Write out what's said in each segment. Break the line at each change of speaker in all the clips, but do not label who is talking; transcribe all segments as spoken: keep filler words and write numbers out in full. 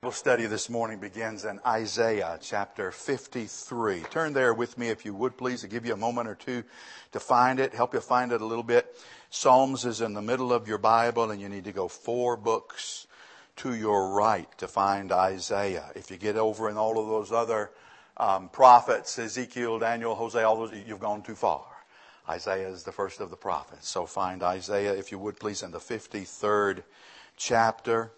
Bible study this morning begins in Isaiah chapter fifty-three. Turn there with me if you would, please. I'll give you a moment or two to find it, help you find it a little bit. Psalms is in the middle of your Bible, and you need to go four books to your right to find Isaiah. If you get over in all of those other um, prophets, Ezekiel, Daniel, Hosea, all those, you've gone too far. Isaiah is the first of the prophets. So find Isaiah, if you would, please, in the fifty-third chapter.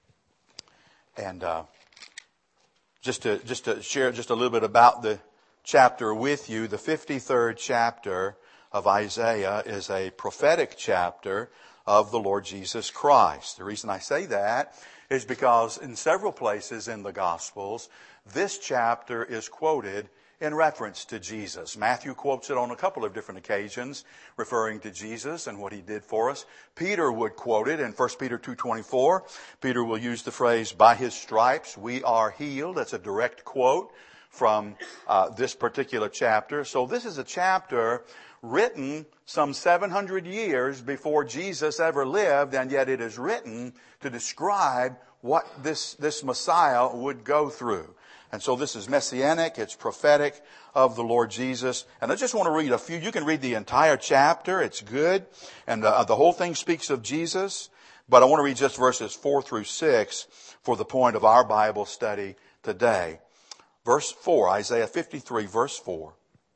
And uh, just to just to share just a little bit about the chapter with you, the fifty-third chapter of Isaiah is a prophetic chapter of the Lord Jesus Christ. The reason I say that is because in several places in the Gospels, this chapter is quoted in reference to Jesus. Matthew quotes it on a couple of different occasions, referring to Jesus and what he did for us. Peter would quote it in First Peter two twenty-four. Peter will use the phrase, "By his stripes we are healed." That's a direct quote from uh, this particular chapter. So this is a chapter written some seven hundred years before Jesus ever lived, and yet it is written to describe what this, this Messiah would go through. And so this is messianic, it's prophetic of the Lord Jesus. And I just want to read a few. You can read the entire chapter, it's good. And uh, the whole thing speaks of Jesus. But I want to read just verses four through six for the point of our Bible study today. Verse four, Isaiah fifty-three, verse four.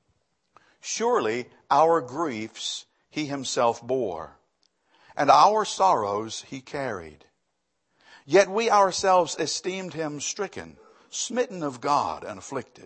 "Surely our griefs he himself bore, and our sorrows he carried. Yet we ourselves esteemed him stricken, smitten of God, and afflicted.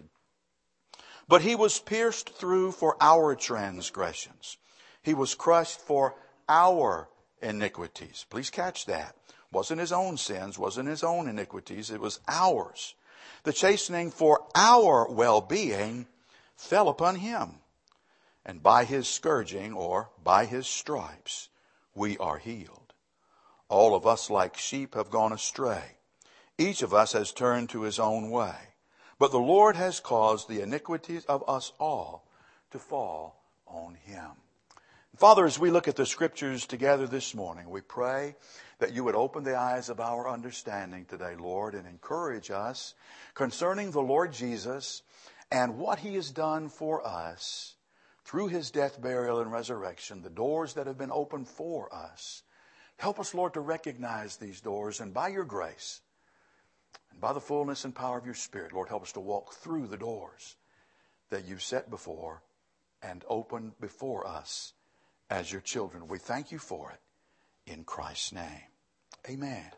But he was pierced through for our transgressions. He was crushed for our iniquities." Please catch that. Wasn't his own sins, wasn't his own iniquities, it was ours. "The chastening for our well-being fell upon him. And by his scourging," or by his stripes, "we are healed. All of us like sheep have gone astray. Each of us has turned to his own way. But the Lord has caused the iniquities of us all to fall on him." Father, as we look at the scriptures together this morning, we pray that you would open the eyes of our understanding today, Lord, and encourage us concerning the Lord Jesus and what he has done for us through his death, burial, and resurrection, the doors that have been opened for us. Help us, Lord, to recognize these doors, and by your grace, and by the fullness and power of your Spirit, Lord, help us to walk through the doors that you've set before and opened before us as your children. We thank you for it in Christ's name. Amen.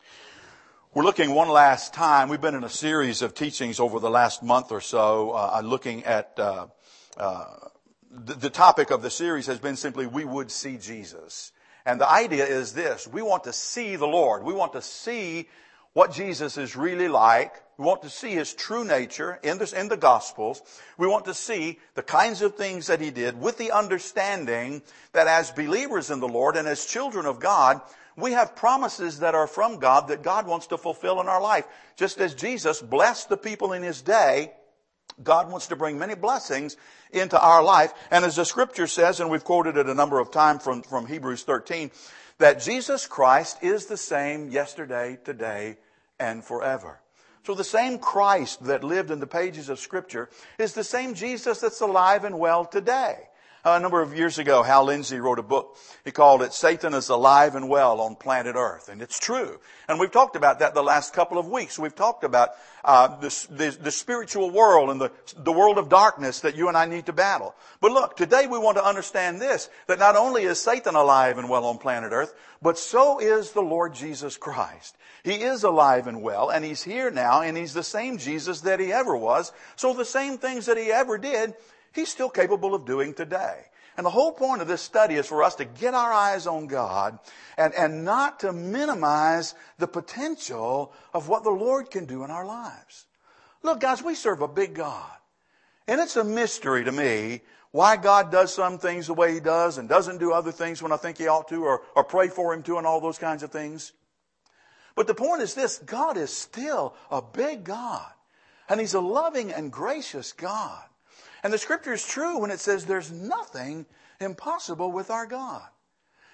We're looking one last time. We've been in a series of teachings over the last month or so, uh, looking at uh, uh, the, the topic of the series has been simply, we would see Jesus. And the idea is this: we want to see the Lord. We want to see what Jesus is really like. We want to see his true nature in this, in the Gospels. We want to see the kinds of things that he did, with the understanding that as believers in the Lord and as children of God, we have promises that are from God that God wants to fulfill in our life. Just as Jesus blessed the people in his day, God wants to bring many blessings into our life. And as the scripture says, and we've quoted it a number of times from, from Hebrews thirteen, that Jesus Christ is the same yesterday, today, and forever. So the same Christ that lived in the pages of Scripture is the same Jesus that's alive and well today. A number of years ago, Hal Lindsey wrote a book. He called it "Satan is Alive and Well on Planet Earth." And it's true. And we've talked about that the last couple of weeks. We've talked about uh, the, the, the spiritual world and the, the world of darkness that you and I need to battle. But look, today we want to understand this, that not only is Satan alive and well on planet Earth, but so is the Lord Jesus Christ. He is alive and well, and he's here now, and he's the same Jesus that he ever was. So the same things that he ever did, he's still capable of doing today. And the whole point of this study is for us to get our eyes on God and, and not to minimize the potential of what the Lord can do in our lives. Look, guys, we serve a big God. And it's a mystery to me why God does some things the way he does and doesn't do other things when I think he ought to, or, or pray for him to, and all those kinds of things. But the point is this: God is still a big God. And he's a loving and gracious God. And the scripture is true when it says there's nothing impossible with our God.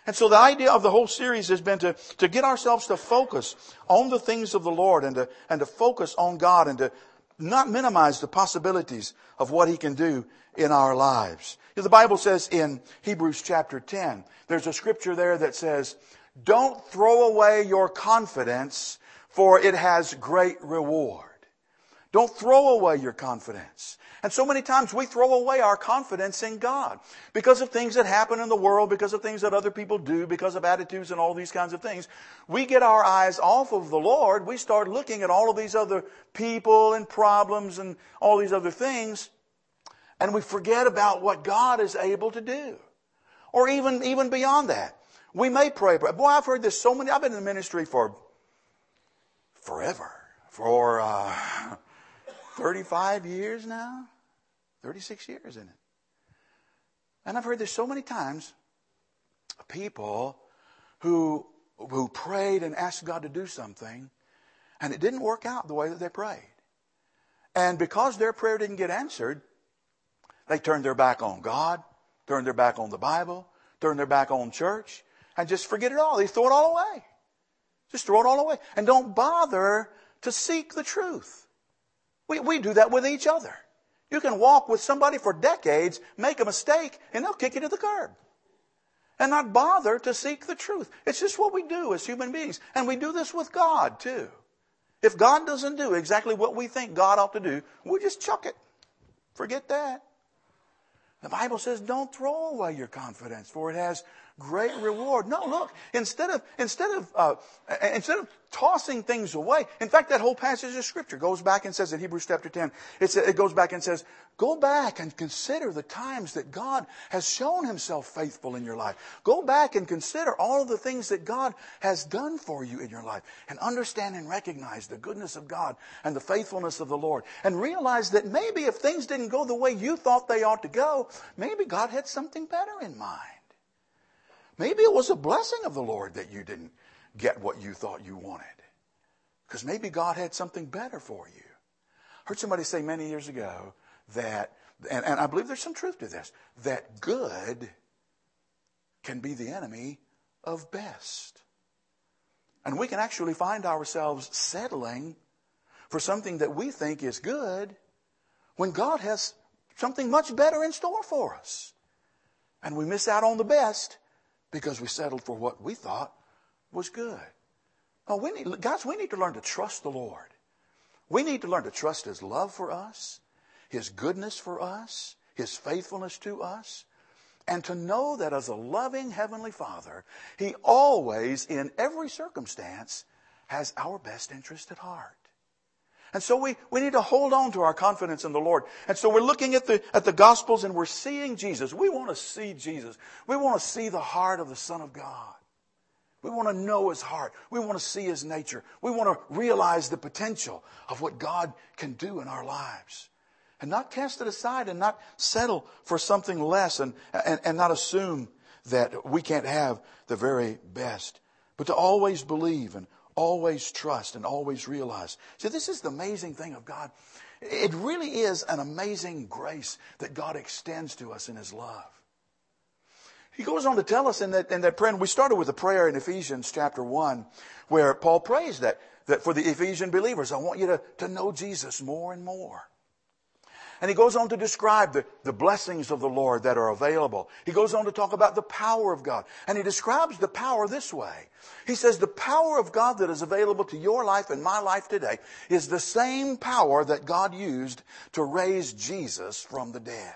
And so the idea of the whole series has been to, to get ourselves to focus on the things of the Lord and to, and to focus on God and to not minimize the possibilities of what He can do in our lives. The Bible says in Hebrews chapter ten, there's a scripture there that says, don't throw away your confidence, for it has great reward. Don't throw away your confidence. And so many times we throw away our confidence in God because of things that happen in the world, because of things that other people do, because of attitudes and all these kinds of things. We get our eyes off of the Lord. We start looking at all of these other people and problems and all these other things, and we forget about what God is able to do. Or even, even beyond that. We may pray. Boy, I've heard this so many. I've been in the ministry for forever. For uh, thirty-five years now. thirty-six years, isn't it? And I've heard this so many times. People who, who prayed and asked God to do something, and it didn't work out the way that they prayed. And because their prayer didn't get answered, they turned their back on God, turned their back on the Bible, turned their back on church, and just forget it all. They throw it all away. Just throw it all away. And don't bother to seek the truth. We, we do that with each other. You can walk with somebody for decades, make a mistake, and they'll kick you to the curb. And not bother to seek the truth. It's just what we do as human beings. And we do this with God too. If God doesn't do exactly what we think God ought to do, we just chuck it. Forget that. The Bible says, don't throw away your confidence, for it has great reward. No, look, instead of instead of uh, instead of tossing things away. In fact, that whole passage of Scripture goes back and says in Hebrews chapter ten, it's, it goes back and says, go back and consider the times that God has shown Himself faithful in your life. Go back and consider all of the things that God has done for you in your life, and understand and recognize the goodness of God and the faithfulness of the Lord, and realize that maybe if things didn't go the way you thought they ought to go, maybe God had something better in mind. Maybe it was a blessing of the Lord that you didn't get what you thought you wanted. Because maybe God had something better for you. I heard somebody say many years ago that, and, and I believe there's some truth to this, that good can be the enemy of best. And we can actually find ourselves settling for something that we think is good when God has something much better in store for us. And we miss out on the best because we settled for what we thought was good. Oh, we need, guys, we need to learn to trust the Lord. We need to learn to trust His love for us, His goodness for us, His faithfulness to us, and to know that as a loving Heavenly Father, He always, in every circumstance, has our best interest at heart. And so we, we need to hold on to our confidence in the Lord. And so we're looking at the, at the Gospels and we're seeing Jesus. We want to see Jesus. We want to see the heart of the Son of God. We want to know His heart. We want to see His nature. We want to realize the potential of what God can do in our lives. And not cast it aside and not settle for something less and, and, and not assume that we can't have the very best. But to always believe and always trust and always realize. See, this is the amazing thing of God. It really is an amazing grace that God extends to us in His love. He goes on to tell us in that, in that prayer, and we started with a prayer in Ephesians chapter one, where Paul prays that, that for the Ephesian believers, I want you to, to know Jesus more and more. And he goes on to describe the, the blessings of the Lord that are available. He goes on to talk about the power of God. And he describes the power this way. He says the power of God that is available to your life and my life today is the same power that God used to raise Jesus from the dead.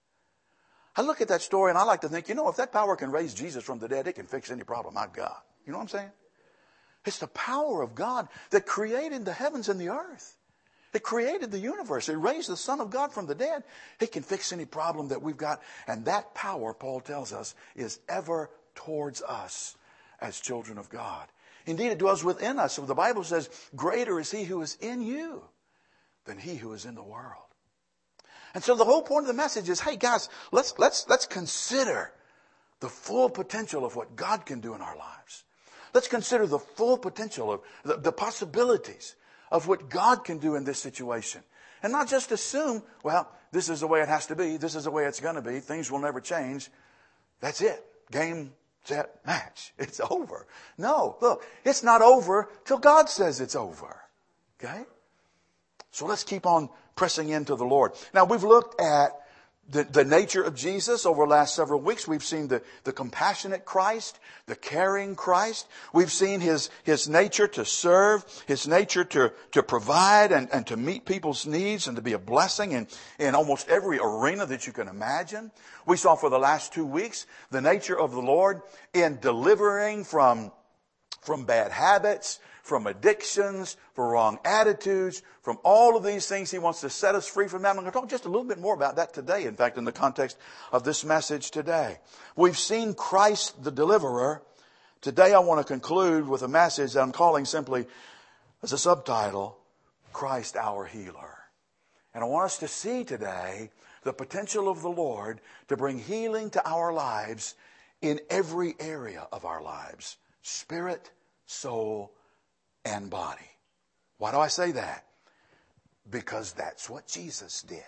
I look at that story and I like to think, you know, if that power can raise Jesus from the dead, it can fix any problem I've got. You know what I'm saying? It's the power of God that created the heavens and the earth. It created the universe. It raised the Son of God from the dead. It can fix any problem that we've got. And that power, Paul tells us, is ever towards us as children of God. Indeed, it dwells within us. So the Bible says, greater is He who is in you than he who is in the world. And so the whole point of the message is, hey guys, let's, let's, let's consider the full potential of what God can do in our lives. Let's consider the full potential of the, the possibilities of what God can do in this situation. And not just assume, well, this is the way it has to be. This is the way it's going to be. Things will never change. That's it. Game, set, match. It's over. No, look, it's not over till God says it's over. Okay? So let's keep on pressing into the Lord. Now, we've looked at the, the nature of Jesus over the last several weeks. We've seen the, the compassionate Christ, the caring Christ. We've seen His, His nature to serve, His nature to, to provide and, and to meet people's needs and to be a blessing in, in almost every arena that you can imagine. We saw for the last two weeks the nature of the Lord in delivering from, from bad habits, from addictions, from wrong attitudes, from all of these things. He wants to set us free from that. I'm going to talk just a little bit more about that today, in fact, in the context of this message today. We've seen Christ the deliverer. Today I want to conclude with a message that I'm calling simply, as a subtitle, Christ our healer. And I want us to see today the potential of the Lord to bring healing to our lives in every area of our lives. Spirit, soul, and body. Why do I say that? Because that's what Jesus did.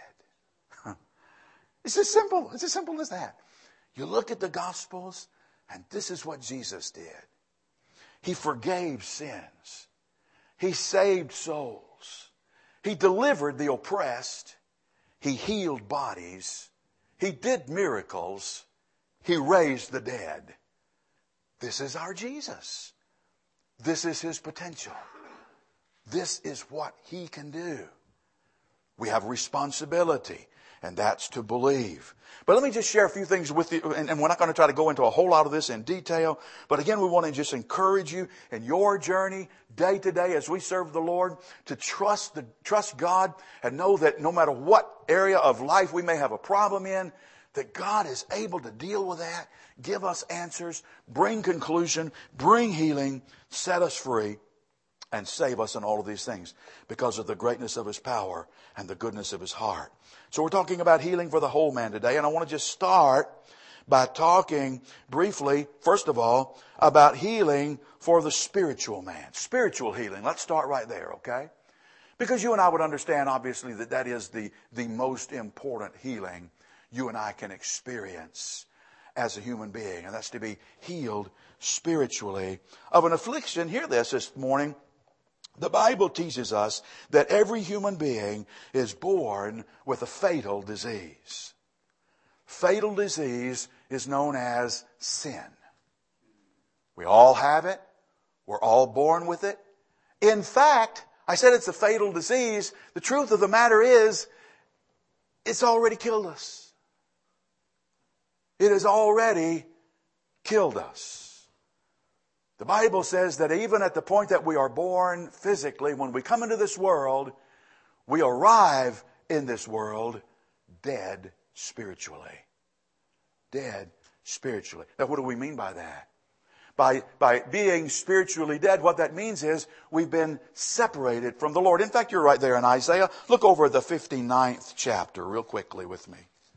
It's as simple. It's as simple as that. You look at the Gospels, and this is what Jesus did. He forgave sins. He saved souls. He delivered the oppressed. He healed bodies. He did miracles. He raised the dead. This is our Jesus. This is His potential. This is what He can do. We have responsibility, and that's to believe. But let me just share a few things with you, and, and we're not going to try to go into a whole lot of this in detail. But again, we want to just encourage you in your journey, day to day, as we serve the Lord, to trust the trust God and know that no matter what area of life we may have a problem in, that God is able to deal with that, give us answers, bring conclusion, bring healing, set us free, and save us in all of these things because of the greatness of His power and the goodness of His heart. So we're talking about healing for the whole man today, and I want to just start by talking briefly, first of all, about healing for the spiritual man. Spiritual healing. Let's start right there, okay? Because you and I would understand, obviously, that that is the, the most important healing you and I can experience as a human being, and that's to be healed spiritually of an affliction. Hear this this morning. The Bible teaches us that every human being is born with a fatal disease. Fatal disease is known as sin. We all have it. We're all born with it. In fact, I said it's a fatal disease. The truth of the matter is, it's already killed us. It has already killed us. The Bible says that even at the point that we are born physically, when we come into this world, we arrive in this world dead spiritually. Dead spiritually. Now, what do we mean by that? By, by being spiritually dead, what that means is we've been separated from the Lord. In fact, you're right there in Isaiah. Look over at the fifty-ninth chapter real quickly with me.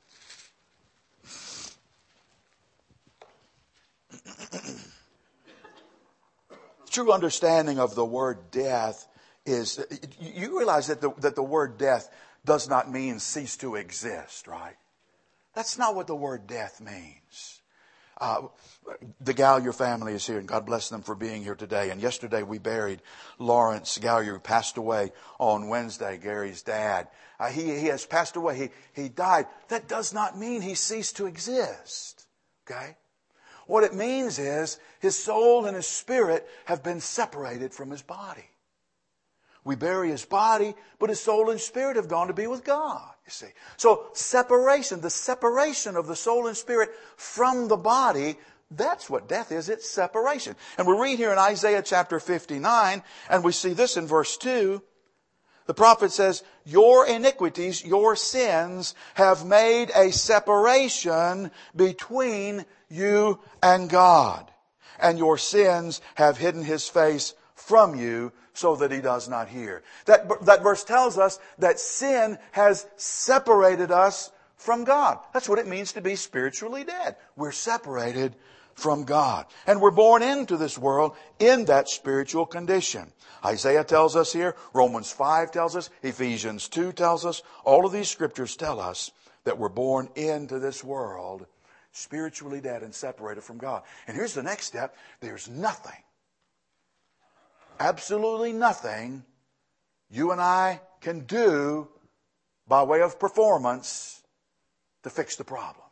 True understanding of the word death is, you realize that the, that the word death does not mean cease to exist, right? That's not what the word death means. Uh, the Gallagher family is here, and God bless them for being here today. And yesterday we buried Lawrence Gallagher, who passed away on Wednesday, Gary's dad. Uh, he, he has passed away. He, he died. That does not mean he ceased to exist, okay? What it means is his soul and his spirit have been separated from his body. We bury his body, but his soul and spirit have gone to be with God, you see. So separation, the separation of the soul and spirit from the body, that's what death is. It's separation. And we read here in Isaiah chapter fifty-nine, and we see this in verse two. The prophet says, your iniquities, your sins have made a separation between you and God. And your sins have hidden His face from you so that He does not hear. That, that verse tells us that sin has separated us from God. That's what it means to be spiritually dead. We're separated from God. And we're born into this world in that spiritual condition. Isaiah tells us here, Romans five tells us, Ephesians two tells us, all of these scriptures tell us that we're born into this world spiritually dead and separated from God. And here's the next step. There's nothing, absolutely nothing you and I can do by way of performance to fix the problem.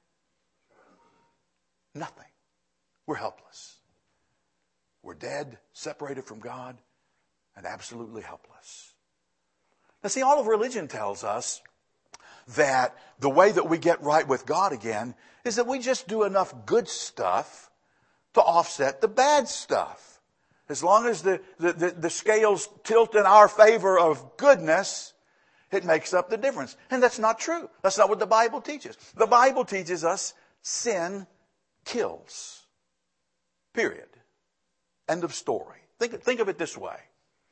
Nothing. We're helpless. We're dead, separated from God, and absolutely helpless. Now see, all of religion tells us that the way that we get right with God again is that we just do enough good stuff to offset the bad stuff. As long as the, the, the, the scales tilt in our favor of goodness, it makes up the difference. And that's not true. That's not what the Bible teaches. The Bible teaches us sin kills. Period. End of story. Think, think of it this way.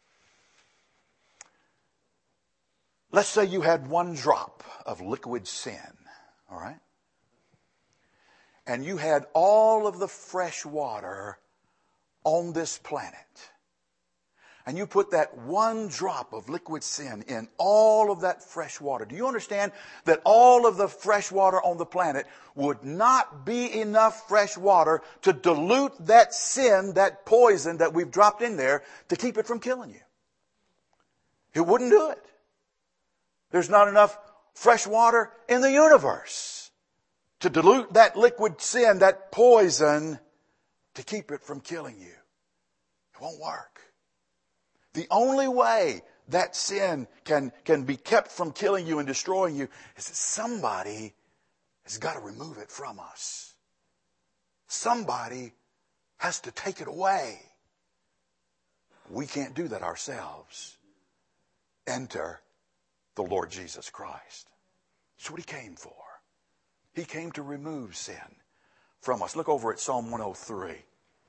Let's say you had one drop of liquid sin, all right? And you had all of the fresh water on this planet. And you put that one drop of liquid sin in all of that fresh water. Do you understand that all of the fresh water on the planet would not be enough fresh water to dilute that sin, that poison that we've dropped in there to keep it from killing you? It wouldn't do it. There's not enough fresh water in the universe to dilute that liquid sin, that poison, to keep it from killing you. It won't work. The only way that sin can, can be kept from killing you and destroying you is that somebody has got to remove it from us. Somebody has to take it away. We can't do that ourselves. Enter the Lord Jesus Christ. That's what He came for. He came to remove sin from us. Look over at Psalm one oh three.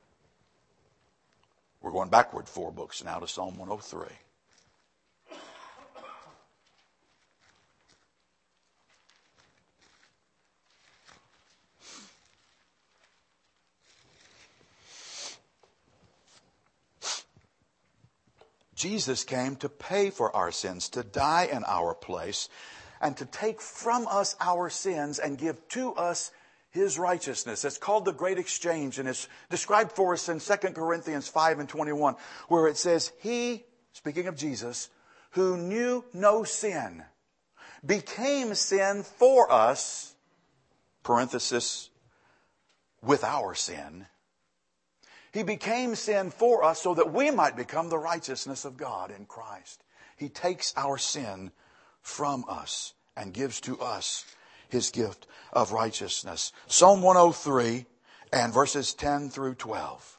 We're going backward four books now to Psalm one oh three. Jesus came to pay for our sins, to die in our place, and to take from us our sins and give to us His righteousness. It's called the Great Exchange, and it's described for us in Second Corinthians five and twenty-one, where it says, He, speaking of Jesus, who knew no sin, became sin for us, parenthesis, with our sin. He became sin for us so that we might become the righteousness of God in Christ. He takes our sin from us and gives to us His gift of righteousness. Psalm one oh three and verses ten through twelve.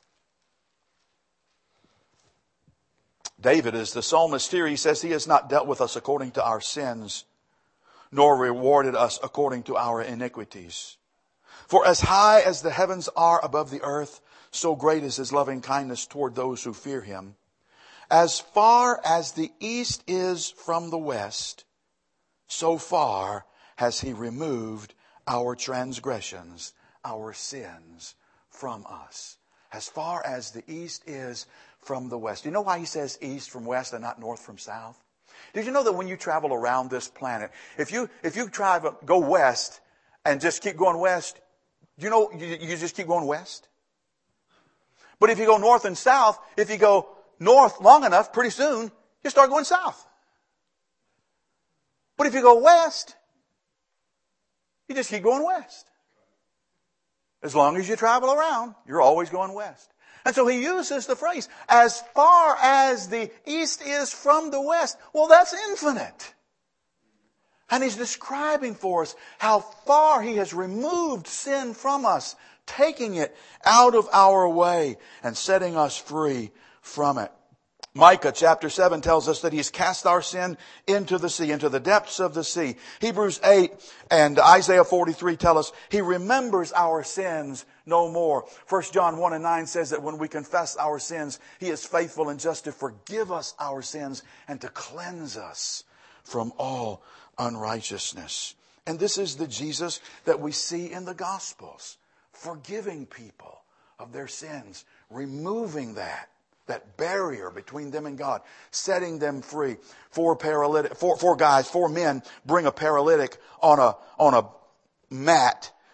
David is the psalmist here. He says, He has not dealt with us according to our sins, nor rewarded us according to our iniquities. For as high as the heavens are above the earth, so great is His loving kindness toward those who fear Him. As far as the east is from the west, so far has He removed our transgressions, our sins from us. As far as the east is from the west. Do you know why He says east from west and not north from south? Did you know that when you travel around this planet, if you if you travel, go west and just keep going west, you know you, you just keep going west? But if you go north and south, if you go north long enough, pretty soon you start going south. But if you go west, you just keep going west. As long as you travel around, you're always going west. And so He uses the phrase, as far as the east is from the west. Well, that's infinite. And He's describing for us how far He has removed sin from us, taking it out of our way and setting us free from it. Micah chapter seven tells us that He's cast our sin into the sea, into the depths of the sea. Hebrews eight and Isaiah forty-three tell us He remembers our sins no more. First John one and nine says that when we confess our sins, He is faithful and just to forgive us our sins and to cleanse us from all unrighteousness. And this is the Jesus that we see in the Gospels, forgiving people of their sins, removing that. That barrier between them and God, setting them free. Four paralytic, four, four guys, four men bring a paralytic on a, on a mat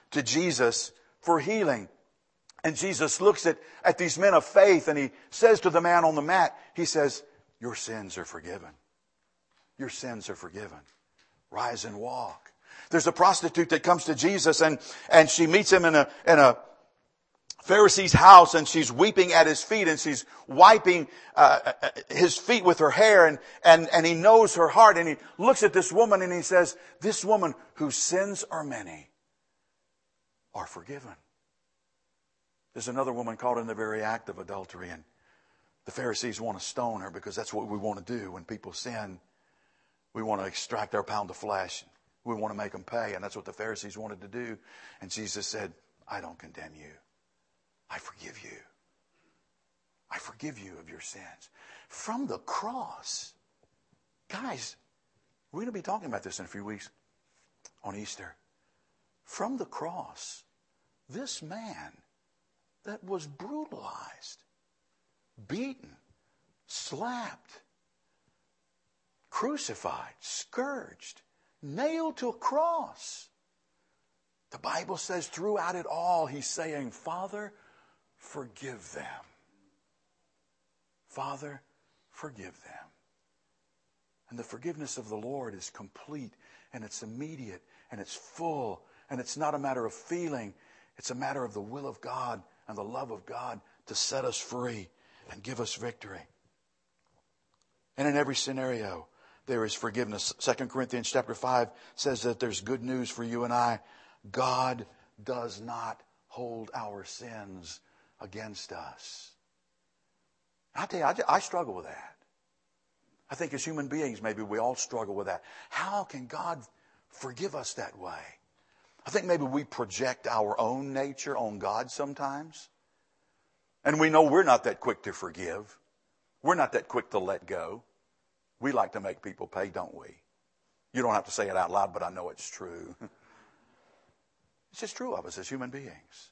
to Jesus for healing. And Jesus looks at, at these men of faith and he says to the man on the mat, he says, your sins are forgiven. Your sins are forgiven. Rise and walk. There's a prostitute that comes to Jesus and, and she meets him in a, in a Pharisee's house and she's weeping at his feet and she's wiping uh, his feet with her hair and, and, and he knows her heart and he looks at this woman and he says, this woman whose sins are many are forgiven. There's another woman caught in the very act of adultery and the Pharisees want to stone her because that's what we want to do when people sin. We want to extract our pound of flesh. We want to make them pay, and that's what the Pharisees wanted to do. And Jesus said, I don't condemn you. I forgive you. I forgive you of your sins. From the cross. Guys, we're going to be talking about this in a few weeks on Easter. From the cross, this man that was brutalized, beaten, slapped, crucified, scourged, nailed to a cross. The Bible says throughout it all, he's saying, Father, forgive them. Father, forgive them. And the forgiveness of the Lord is complete and it's immediate and it's full and it's not a matter of feeling. It's a matter of the will of God and the love of God to set us free and give us victory. And in every scenario, there is forgiveness. Second Corinthians chapter five says that there's good news for you and I. God does not hold our sins against us. I tell you, I, I struggle with that. I think as human beings, maybe we all struggle with that. How can God forgive us that way? I think maybe we project our own nature on God sometimes. And we know we're not that quick to forgive. We're not that quick to let go. We like to make people pay, don't we? You don't have to say it out loud, but I know it's true. It's just true of us as human beings.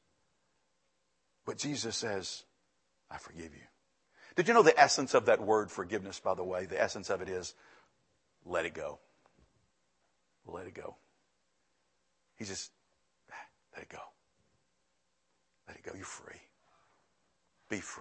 But Jesus says, I forgive you. Did you know the essence of that word forgiveness, by the way? The essence of it is, let it go. Let it go. He just, let it go. Let it go. You're free. Be free.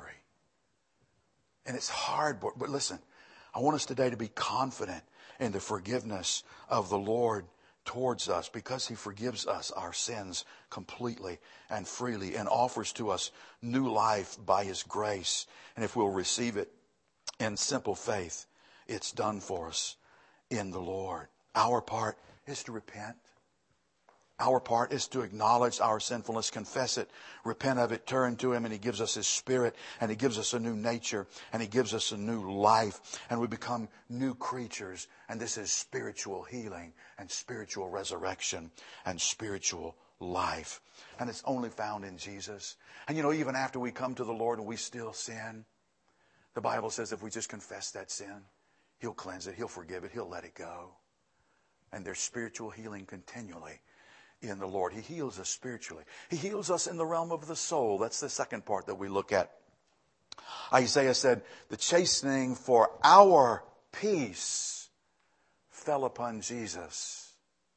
And it's hard, but, but listen, I want us today to be confident in the forgiveness of the Lord towards us because He forgives us our sins completely and freely and offers to us new life by His grace. And if we'll receive it in simple faith, it's done for us in the Lord. Our part is to repent. Our part is to acknowledge our sinfulness, confess it, repent of it, turn to Him, and He gives us His Spirit, and He gives us a new nature, and He gives us a new life, and we become new creatures. And this is spiritual healing and spiritual resurrection and spiritual life. And it's only found in Jesus. And you know, even after we come to the Lord and we still sin, the Bible says if we just confess that sin, He'll cleanse it, He'll forgive it, He'll let it go. And there's spiritual healing continually in the Lord. He heals us spiritually. He heals us in the realm of the soul. That's the second part that we look at. Isaiah said, the chastening for our peace fell upon Jesus.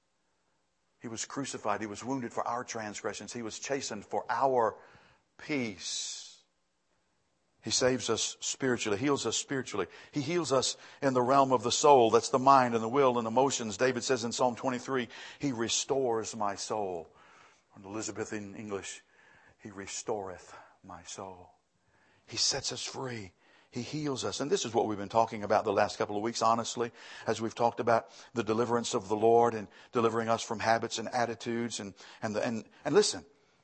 He was crucified. He was wounded for our transgressions. He was chastened for our peace. He saves us spiritually, heals us spiritually. He heals us in the realm of the soul. That's the mind and the will and emotions. David says in Psalm twenty-three, He restores my soul. In Elizabethan English, He restoreth my soul. He sets us free. He heals us. And this is what we've been talking about the last couple of weeks, honestly, as we've talked about the deliverance of the Lord and delivering us from habits and attitudes. And, and, the, and, and listen,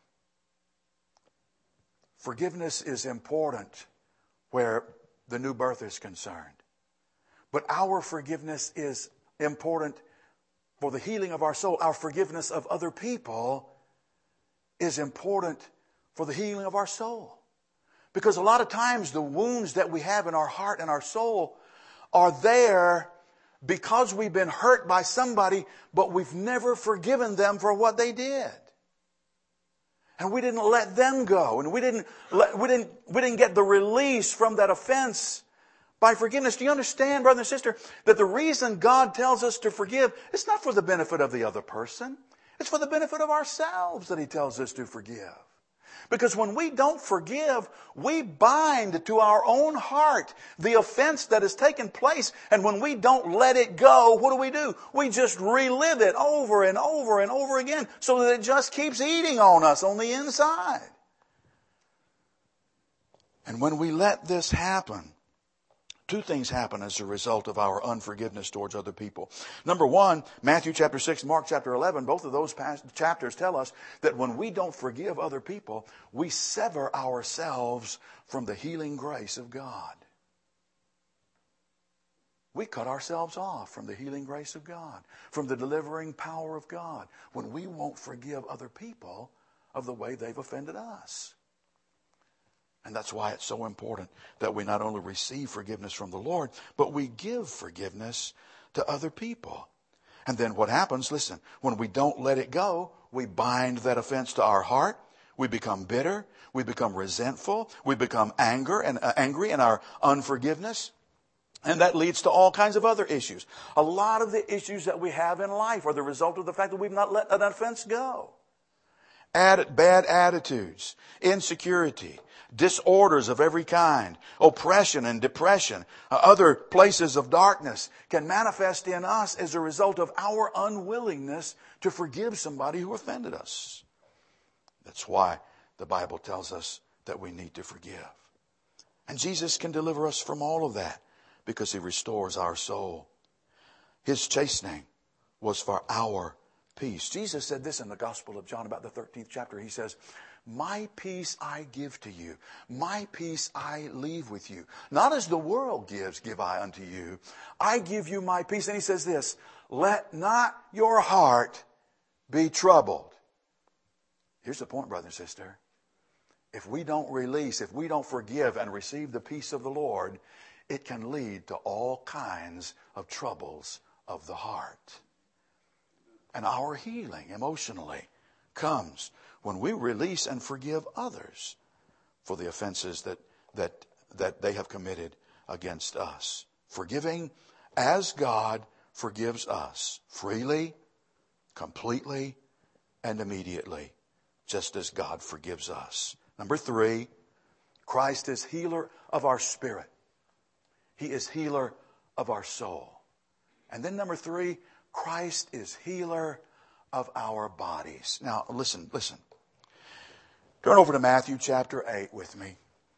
forgiveness is important where the new birth is concerned. But our forgiveness is important for the healing of our soul. Our forgiveness of other people is important for the healing of our soul. Because a lot of times the wounds that we have in our heart and our soul are there because we've been hurt by somebody, but we've never forgiven them for what they did. And we didn't let them go. And we didn't, let, we didn't, we didn't get the release from that offense by forgiveness. Do you understand, brother and sister, that the reason God tells us to forgive is not for the benefit of the other person. It's for the benefit of ourselves that He tells us to forgive. Because when we don't forgive, we bind to our own heart the offense that has taken place. And when we don't let it go, what do we do? We just relive it over and over and over again so that it just keeps eating on us on the inside. And when we let this happen, two things happen as a result of our unforgiveness towards other people. Number one, Matthew chapter six, Mark chapter eleven, both of those past chapters tell us that when we don't forgive other people, we sever ourselves from the healing grace of God. We cut ourselves off from the healing grace of God, from the delivering power of God, when we won't forgive other people of the way they've offended us. And that's why it's so important that we not only receive forgiveness from the Lord, but we give forgiveness to other people. And then what happens, listen, when we don't let it go, we bind that offense to our heart. We become bitter. We become resentful. We become anger and uh, angry in our unforgiveness. And that leads to all kinds of other issues. A lot of the issues that we have in life are the result of the fact that we've not let an offense go. Add, bad attitudes, insecurity, disorders of every kind, oppression and depression, uh, other places of darkness can manifest in us as a result of our unwillingness to forgive somebody who offended us. That's why the Bible tells us that we need to forgive. And Jesus can deliver us from all of that because He restores our soul. His chastening was for our peace. Jesus said this in the Gospel of John about the thirteenth chapter. He says, "My peace I give to you. My peace I leave with you. Not as the world gives, give I unto you. I give you my peace." And He says this, "Let not your heart be troubled." Here's the point, brother and sister. If we don't release, if we don't forgive and receive the peace of the Lord, it can lead to all kinds of troubles of the heart. And our healing emotionally comes when we release and forgive others for the offenses that, that, that they have committed against us. Forgiving as God forgives us, freely, completely, and immediately, just as God forgives us. Number three, Christ is healer of our spirit. He is healer of our soul. And then number three, Christ is healer of our bodies. Now, listen, listen. Turn over to Matthew chapter eight with me.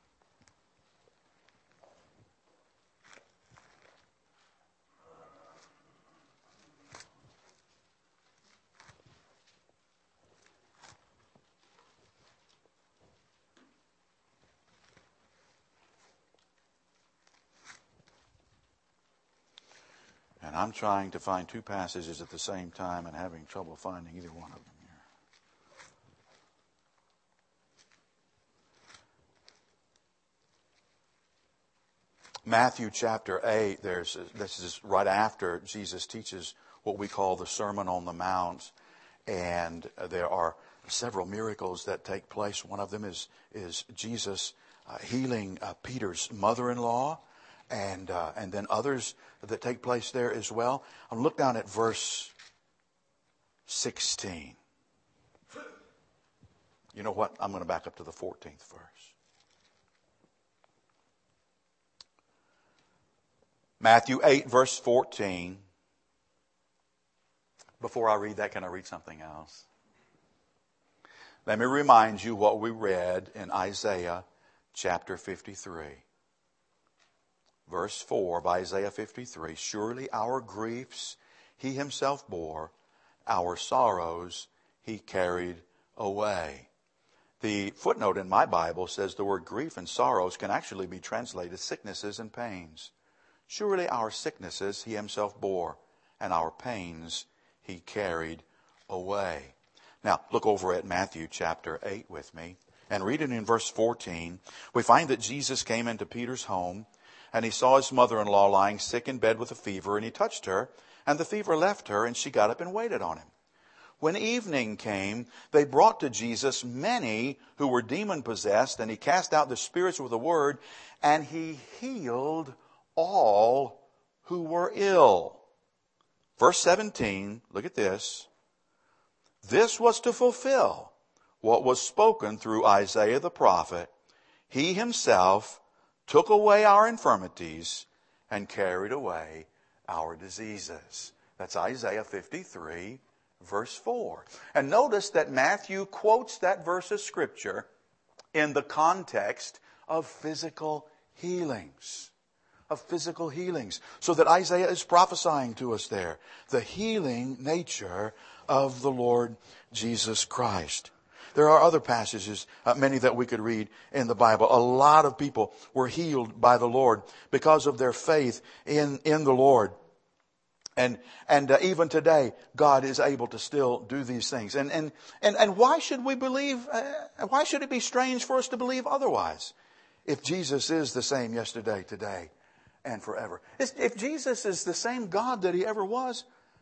And I'm trying to find two passages at the same time and having trouble finding either one of them here. Matthew chapter eight, there's a, this is right after Jesus teaches what we call the Sermon on the Mount. And there are several miracles that take place. One of them is, is Jesus uh, healing uh, Peter's mother-in-law. And uh, and then others that take place there as well. I'll look down at verse sixteen. You know what? I'm going to back up to the fourteenth verse. Matthew eight, verse fourteen. Before I read that, can I read something else? Let me remind you what we read in Isaiah chapter fifty-three. Verse four of Isaiah fifty-three, "Surely our griefs He Himself bore, our sorrows He carried away." The footnote in my Bible says the word grief and sorrows can actually be translated sicknesses and pains. Surely our sicknesses He Himself bore, and our pains He carried away. Now, look over at Matthew chapter eight with me, and read it in verse fourteen. We find that Jesus came into Peter's home, and He saw his mother-in-law lying sick in bed with a fever, and He touched her, and the fever left her, and she got up and waited on Him. When evening came, they brought to Jesus many who were demon-possessed, and He cast out the spirits with a word, and He healed all who were ill. Verse seventeen, look at this. This was to fulfill what was spoken through Isaiah the prophet. He himself took away our infirmities and carried away our diseases. That's Isaiah fifty-three, verse four. And notice that Matthew quotes that verse of Scripture in the context of physical healings. Of physical healings. So that Isaiah is prophesying to us there the healing nature of the Lord Jesus Christ. There are other passages, uh, many that we could read in the Bible. A lot of people were healed by the Lord because of their faith in, in the Lord. And, and uh, even today, God is able to still do these things. And, and, and, and why should we believe, uh, why should it be strange for us to believe otherwise? If Jesus is the same yesterday, today, and forever. If Jesus is the same God that He ever was,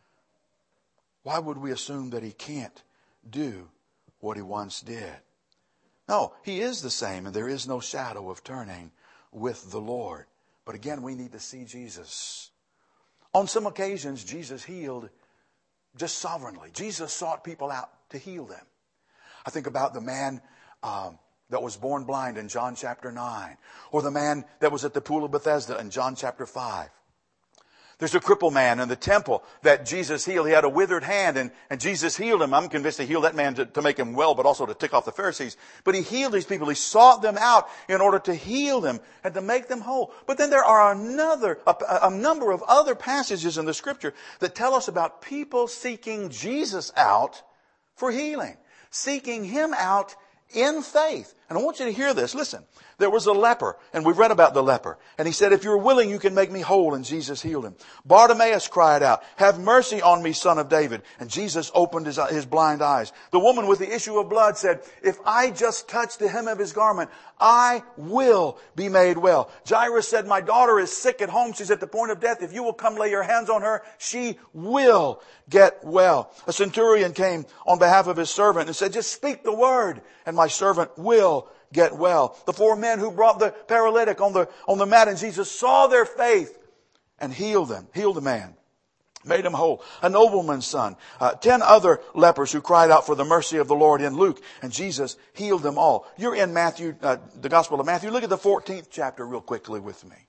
why would we assume that He can't do what He once did? No, He is the same, and there is no shadow of turning with the Lord. But again, we need to see Jesus. On some occasions, Jesus healed just sovereignly. Jesus sought people out to heal them. I think about the man um, that was born blind in John chapter nine. Or the man that was at the pool of Bethesda in John chapter five. There's a crippled man in the temple that Jesus healed. He had a withered hand and, and Jesus healed him. I'm convinced He healed that man to, to make him well, but also to tick off the Pharisees. But He healed these people. He sought them out in order to heal them and to make them whole. But then there are another, a, a number of other passages in the Scripture that tell us about people seeking Jesus out for healing. Seeking Him out in faith. And I want you to hear this. Listen, there was a leper, and we've read about the leper. And he said, if you're willing, you can make me whole. And Jesus healed him. Bartimaeus cried out, have mercy on me, Son of David. And Jesus opened his, his blind eyes. The woman with the issue of blood said, if I just touch the hem of His garment, I will be made well. Jairus said, my daughter is sick at home. She's at the point of death. If you will come lay your hands on her, she will get well. A centurion came on behalf of his servant and said, just speak the word and my servant will get well. The four men who brought the paralytic on the, on the mat, and Jesus saw their faith and healed them, healed the man, made him whole. A nobleman's son, uh, ten other lepers who cried out for the mercy of the Lord in Luke, and Jesus healed them all. You're in Matthew, uh, the Gospel of Matthew. Look at the fourteenth chapter real quickly with me.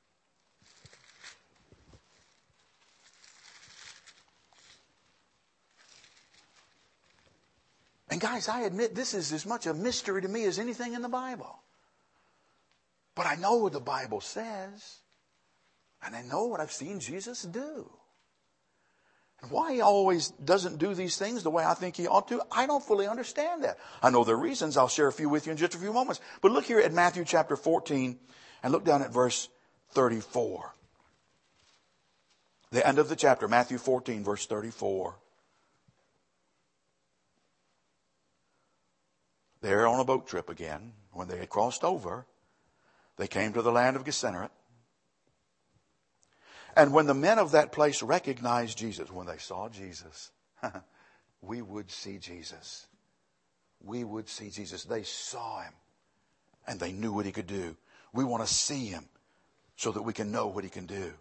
And guys, I admit this is as much a mystery to me as anything in the Bible. But I know what the Bible says. And I know what I've seen Jesus do. And why He always doesn't do these things the way I think He ought to, I don't fully understand that. I know the reasons. I'll share a few with you in just a few moments. But look here at Matthew chapter fourteen and look down at verse thirty-four. The end of the chapter, Matthew fourteen, verse thirty-four. They're on a boat trip again. When they had crossed over, they came to the land of Gennesaret. And when the men of that place recognized Jesus, when they saw Jesus, we would see Jesus. We would see Jesus. They saw Him and they knew what He could do. We want to see Him so that we can know what He can do.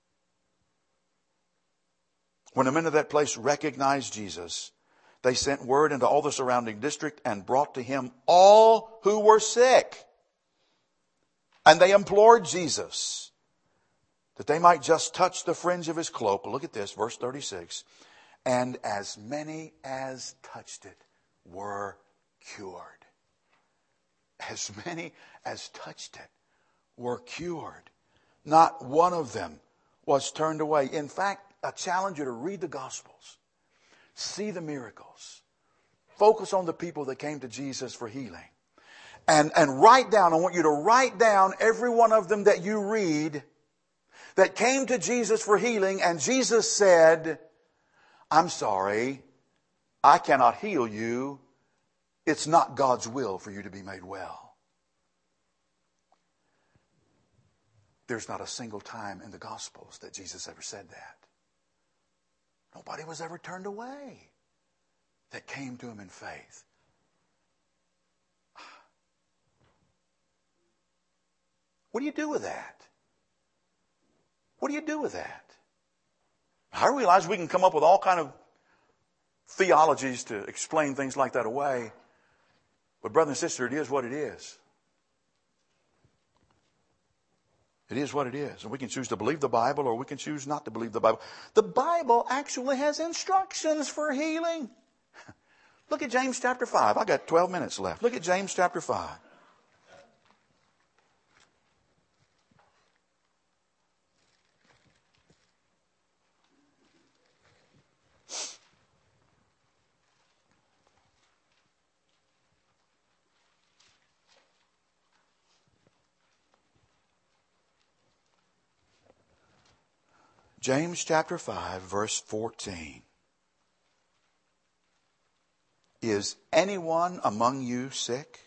When the men of that place recognized Jesus, they sent word into all the surrounding district and brought to Him all who were sick. And they implored Jesus that they might just touch the fringe of His cloak. Look at this, verse thirty-six. And as many as touched it were cured. As many as touched it were cured. Not one of them was turned away. In fact, I challenge you to read the Gospels. See the miracles. Focus on the people that came to Jesus for healing. And, and write down, I want you to write down every one of them that you read that came to Jesus for healing. And Jesus said, I'm sorry, I cannot heal you. It's not God's will for you to be made well. There's not a single time in the Gospels that Jesus ever said that. Nobody was ever turned away that came to Him in faith. What do you do with that? What do you do with that? I realize we can come up with all kind of theologies to explain things like that away. But brother and sister, it is what it is. It is what it is. And we can choose to believe the Bible or we can choose not to believe the Bible. The Bible actually has instructions for healing. Look at James chapter five. I got twelve minutes left. Look at James chapter five. James chapter five, verse fourteen. Is anyone among you sick?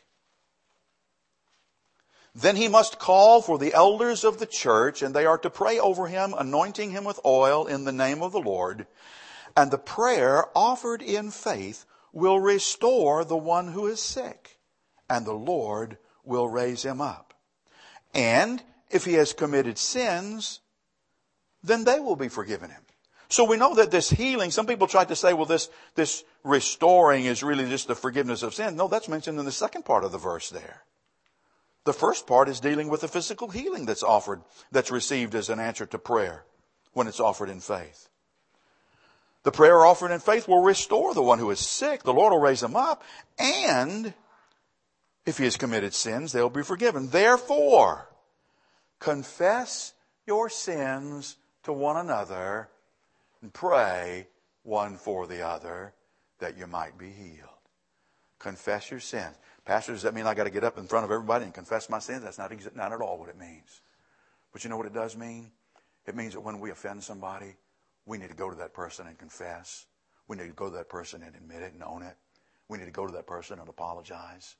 Then he must call for the elders of the church, and they are to pray over him, anointing him with oil in the name of the Lord. And the prayer offered in faith will restore the one who is sick, and the Lord will raise him up. And if he has committed sins, then they will be forgiven him. So we know that this healing, some people try to say, well, this, this restoring is really just the forgiveness of sin. No, that's mentioned in the second part of the verse there. The first part is dealing with the physical healing that's offered, that's received as an answer to prayer when it's offered in faith. The prayer offered in faith will restore the one who is sick. The Lord will raise him up. And if he has committed sins, they'll be forgiven. Therefore, confess your sins to one another and pray one for the other that you might be healed. Confess your sins. Pastor, does that mean I got to get up in front of everybody and confess my sins? That's not, not at all what it means. But you know what it does mean? It means that when we offend somebody, we need to go to that person and confess. We need to go to that person and admit it and own it. We need to go to that person and apologize.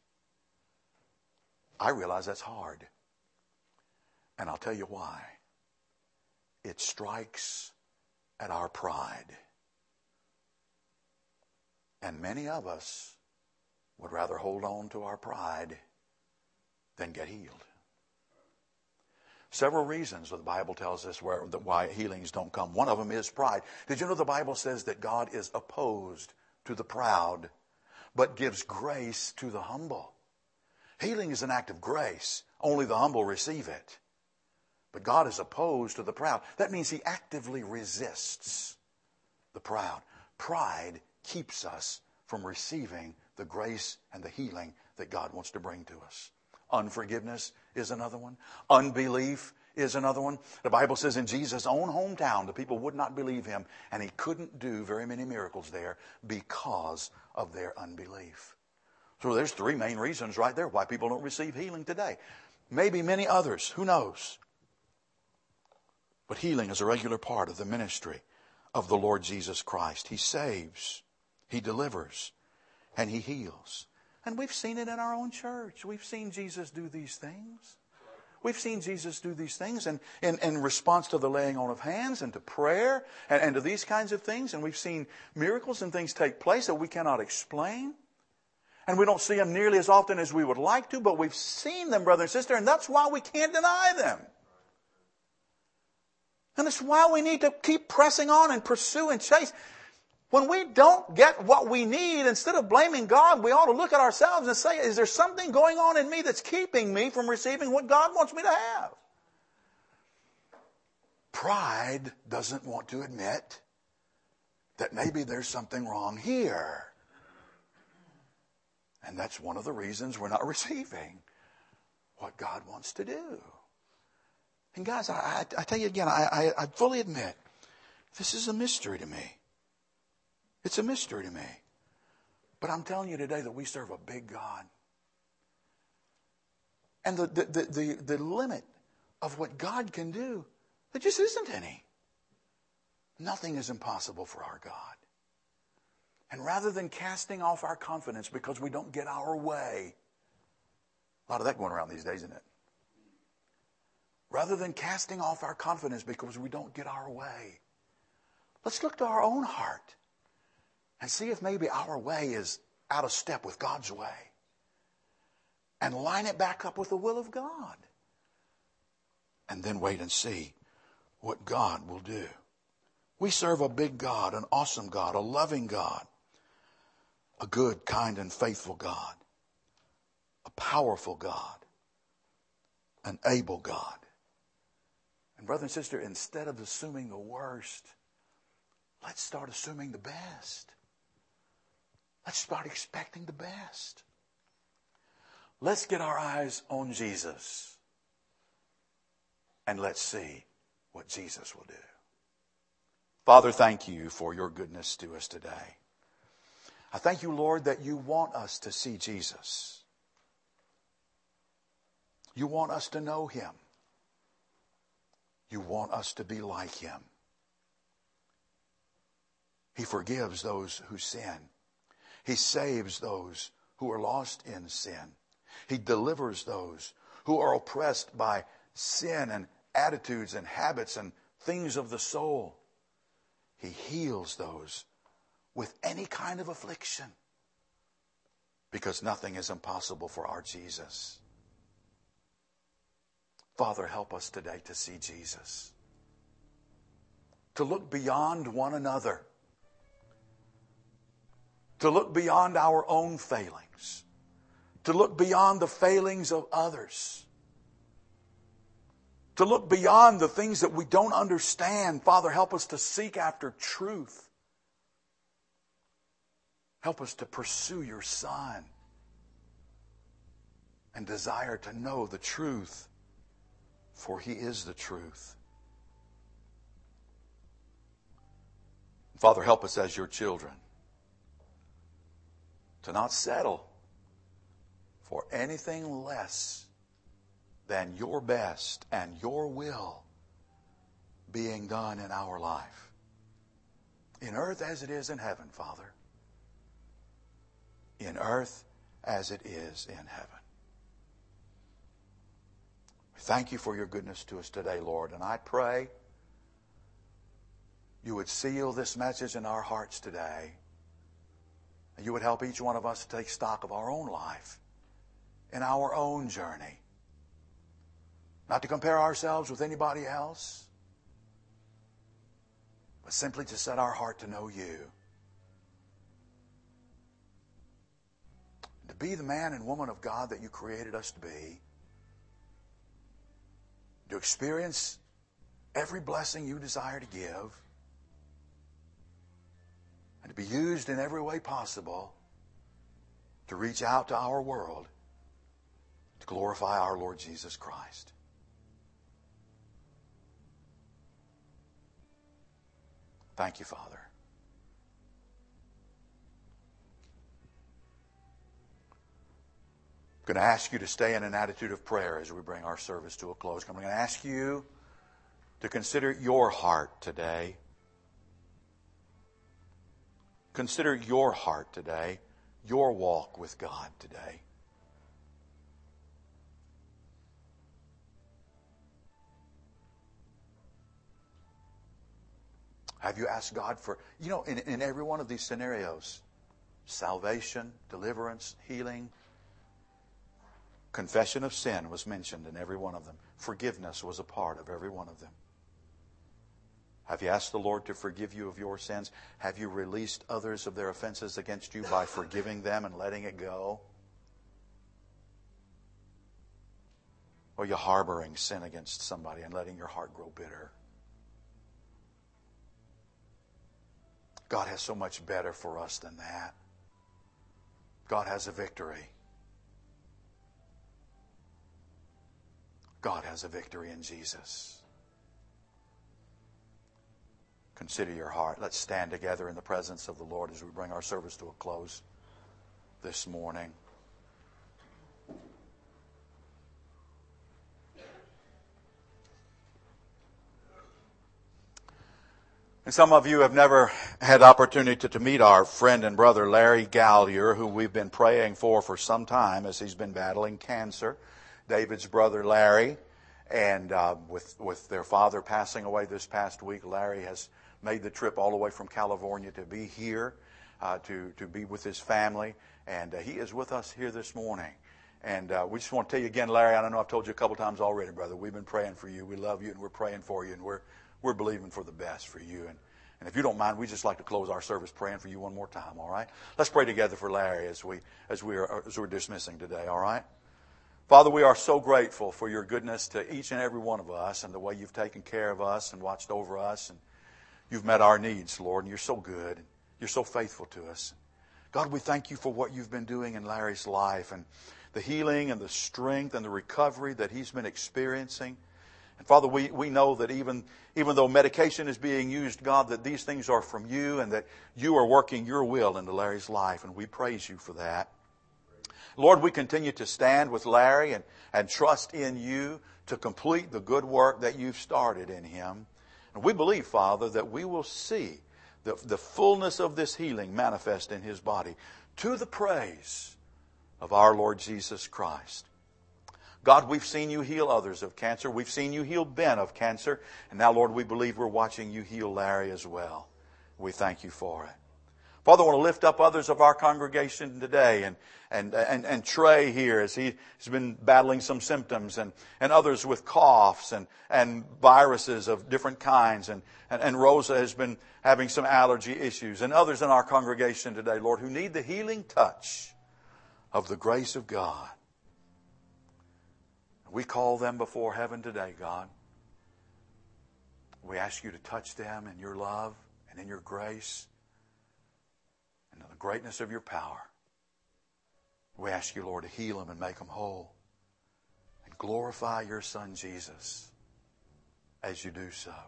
I realize that's hard. And I'll tell you why. It strikes at our pride. And many of us would rather hold on to our pride than get healed. Several reasons the Bible tells us where, why healings don't come. One of them is pride. Did you know the Bible says that God is opposed to the proud, but gives grace to the humble? Healing is an act of grace. Only the humble receive it. But God is opposed to the proud. That means he actively resists the proud. Pride keeps us from receiving the grace and the healing that God wants to bring to us. Unforgiveness is another one. Unbelief is another one. The Bible says in Jesus' own hometown, the people would not believe him, and he couldn't do very many miracles there because of their unbelief. So there's three main reasons right there why people don't receive healing today. Maybe many others. Who knows? But healing is a regular part of the ministry of the Lord Jesus Christ. He saves, he delivers, and he heals. And we've seen it in our own church. We've seen Jesus do these things. We've seen Jesus do these things in, in, in response to the laying on of hands and to prayer and, and to these kinds of things. And we've seen miracles and things take place that we cannot explain. And we don't see them nearly as often as we would like to, but we've seen them, brother and sister, and that's why we can't deny them. And it's why we need to keep pressing on and pursue and chase. When we don't get what we need, instead of blaming God, we ought to look at ourselves and say, is there something going on in me that's keeping me from receiving what God wants me to have? Pride doesn't want to admit that maybe there's something wrong here. And that's one of the reasons we're not receiving what God wants to do. And guys, I, I, I tell you again, I, I, I fully admit, this is a mystery to me. It's a mystery to me. But I'm telling you today that we serve a big God. And the, the, the, the, the limit of what God can do, there just isn't any. Nothing is impossible for our God. And rather than casting off our confidence because we don't get our way, a lot of that going around these days, isn't it? Rather than casting off our confidence because we don't get our way, let's look to our own heart and see if maybe our way is out of step with God's way. And line it back up with the will of God. And then wait and see what God will do. We serve a big God, an awesome God, a loving God. a good, kind, and faithful God, a powerful God, an able God. And brother and sister, instead of assuming the worst, let's start assuming the best. Let's start expecting the best. Let's get our eyes on Jesus. And let's see what Jesus will do. Father, thank you for your goodness to us today. I thank you, Lord, that you want us to see Jesus. You want us to know him. You want us to be like him. He forgives those who sin. He saves those who are lost in sin. He delivers those who are oppressed by sin and attitudes and habits and things of the soul. He heals those with any kind of affliction, because nothing is impossible for our Jesus. Father, help us today to see Jesus, to look beyond one another, to look beyond our own failings, to look beyond the failings of others, to look beyond the things that we don't understand. Father, help us to seek after truth. Help us to pursue your Son and desire to know the truth, for he is the truth. Father, help us as your children to not settle for anything less than your best and your will being done in our life, in earth as it is in heaven, Father. In earth as it is in heaven. We thank you for your goodness to us today, Lord. And I pray you would seal this message in our hearts today. And you would help each one of us to take stock of our own life and our own journey. Not to compare ourselves with anybody else, but simply to set our heart to know you. To be the man and woman of God that you created us to be. To experience every blessing you desire to give. And to be used in every way possible to reach out to our world to glorify our Lord Jesus Christ. Thank you, Father. I'm going to ask you to stay in an attitude of prayer as we bring our service to a close. I'm going to ask you to consider your heart today. Consider your heart today, your walk with God today. Have you asked God for, you know, in, in every one of these scenarios, salvation, deliverance, healing, confession of sin was mentioned in every one of them. Forgiveness was a part of every one of them. Have you asked the Lord to forgive you of your sins? Have you released others of their offenses against you by forgiving them and letting it go? Or are you harboring sin against somebody and letting your heart grow bitter? God has so much better for us than that. God has a victory. God has a victory in Jesus. Consider your heart. Let's stand together in the presence of the Lord as we bring our service to a close this morning. And some of you have never had opportunity to, to meet our friend and brother Larry Gallier, who we've been praying for for some time as he's been battling cancer. David's brother Larry, and uh, with with their father passing away this past week, Larry has made the trip all the way from California to be here, uh, to to be with his family, and uh, he is with us here this morning. And uh, we just want to tell you again, Larry, I don't know I've told you a couple times already, brother. We've been praying for you. We love you, and we're praying for you, and we're we're believing for the best for you. And And if you don't mind, we'd just like to close our service praying for you one more time, all right? Let's pray together for Larry as, we, as, we are, as we're dismissing today, all right? Father, we are so grateful for your goodness to each and every one of us and the way you've taken care of us and watched over us. And you've met our needs, Lord, and you're so good. You're so faithful to us. God, we thank you for what you've been doing in Larry's life and the healing and the strength and the recovery that he's been experiencing. And Father, we, we know that even, even though medication is being used, God, that these things are from you and that you are working your will into Larry's life. And we praise you for that. Lord, we continue to stand with Larry and, and trust in you to complete the good work that you've started in him. And we believe, Father, that we will see the, the fullness of this healing manifest in his body to the praise of our Lord Jesus Christ. God, we've seen you heal others of cancer. We've seen you heal Ben of cancer. And now, Lord, we believe we're watching you heal Larry as well. We thank you for it. Father, I want to lift up others of our congregation today, and and and, and Trey here as he has been battling some symptoms, and, and others with coughs and, and viruses of different kinds, and, and, and Rosa has been having some allergy issues, and others in our congregation today, Lord, who need the healing touch of the grace of God. We call them before heaven today, God. We ask you to touch them in your love and in your grace. And the greatness of your power. We ask you, Lord, to heal them and make them whole. And glorify your Son, Jesus, as you do so.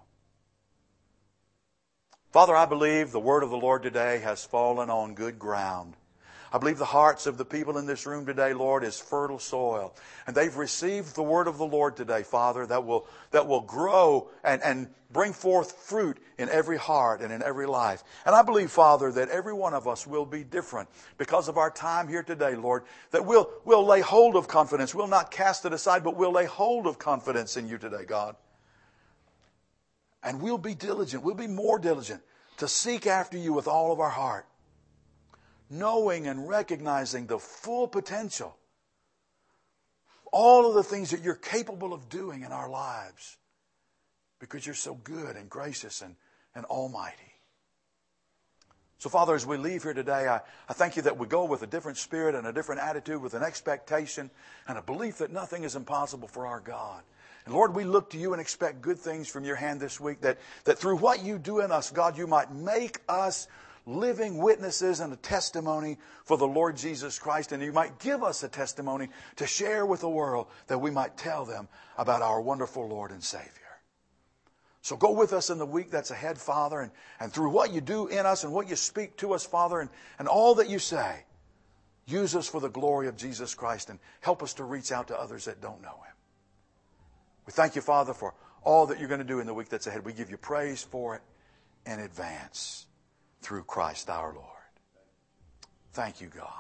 Father, I believe the word of the Lord today has fallen on good ground. I believe the hearts of the people in this room today, Lord, is fertile soil. And they've received the word of the Lord today, Father, that will, that will grow and, and bring forth fruit in every heart and in every life. And I believe, Father, that every one of us will be different because of our time here today, Lord, that we'll, we'll lay hold of confidence. We'll not cast it aside, but we'll lay hold of confidence in you today, God. And we'll be diligent. We'll be more diligent to seek after you with all of our heart, knowing and recognizing the full potential, all of the things that you're capable of doing in our lives, because you're so good and gracious and, and almighty. So, Father, as we leave here today, I, I thank you that we go with a different spirit and a different attitude, with an expectation and a belief that nothing is impossible for our God. And Lord, we look to you and expect good things from your hand this week, that, that through what you do in us, God, you might make us living witnesses and a testimony for the Lord Jesus Christ. And you might give us a testimony to share with the world, that we might tell them about our wonderful Lord and Savior. So go with us in the week that's ahead, Father, and, and through what you do in us and what you speak to us, Father, and, and all that you say, use us for the glory of Jesus Christ and help us to reach out to others that don't know him. We thank you, Father, for all that you're going to do in the week that's ahead. We give you praise for it in advance through Christ our Lord. Thank you, God.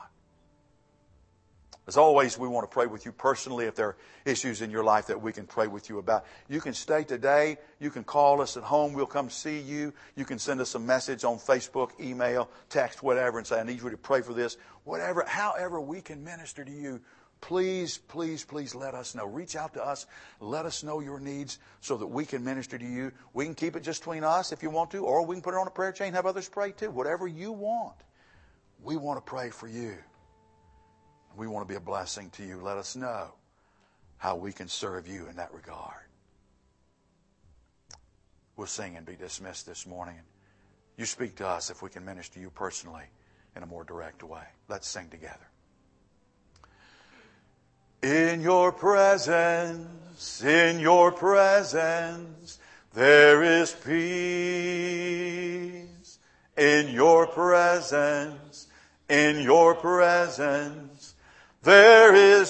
As always, we want to pray with you personally. If there are issues in your life that we can pray with you about, you can stay today. You can call us at home. We'll come see you. You can send us a message on Facebook, email, text, whatever, and say, I need you to pray for this. Whatever, however we can minister to you, please, please, please let us know. Reach out to us. Let us know your needs so that we can minister to you. We can keep it just between us if you want to, or we can put it on a prayer chain, have others pray too. Whatever you want. We want to pray for you. We want to be a blessing to you. Let us know how we can serve you in that regard. We'll sing and be dismissed this morning. You speak to us if we can minister to you personally in a more direct way. Let's sing together. In your presence, in your presence, there is peace. In your presence, in your presence, there is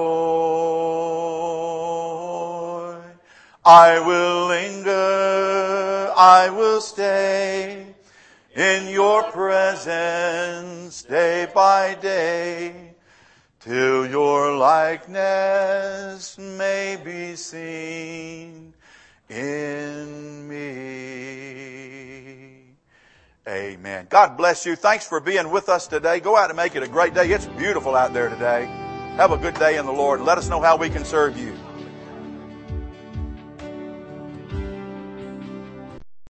joy. I will linger, I will stay in your presence day by day, till your likeness may be seen in me. Amen. God bless you. Thanks for being with us today. Go out and make it a great day. It's beautiful out there today. Have a good day in the Lord. Let us know how we can serve you.